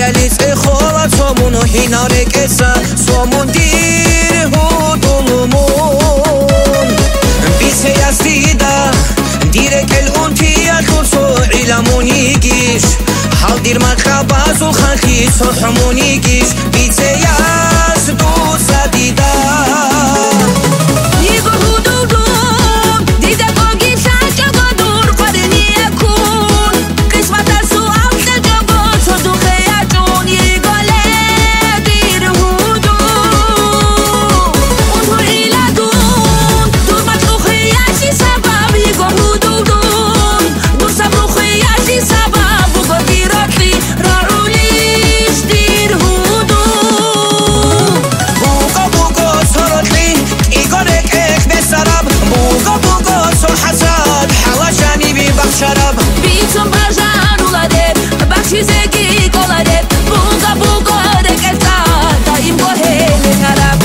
Əlbəliz xola çomunu hinarek etsə Somun dir hudulumun Bize yazdida direk el untiya kurso ilamuni gish Hal dir markabazul khalki sohmuni gish Bize yazdu zadida شراب بیتون برجن اولاده بخشی زگی گلاده بوگا بوگا دکتا دایم گوهه نرم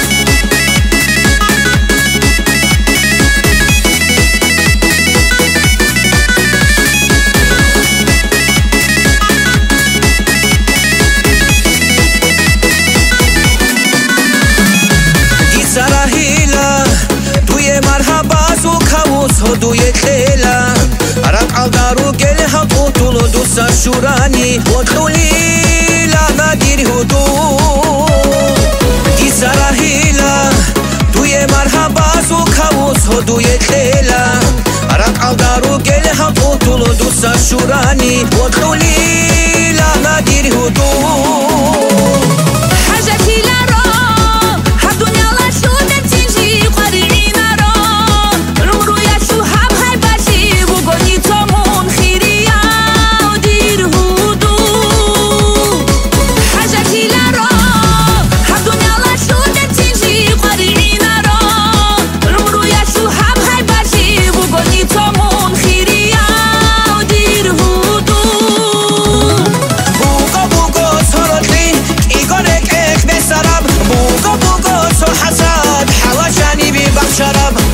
دی سراهیلا توی مرحبا زو کاوز هدوی خیلا رق الدارو گل حق طولو دوسا شورانی وطولی لما دیر هدو دی سراهیلا توی مرحبا زو کاوز هدوی خیلا رق الدارو گل حق طولو دوسا شورانی وطولی لما دیر هدو شراب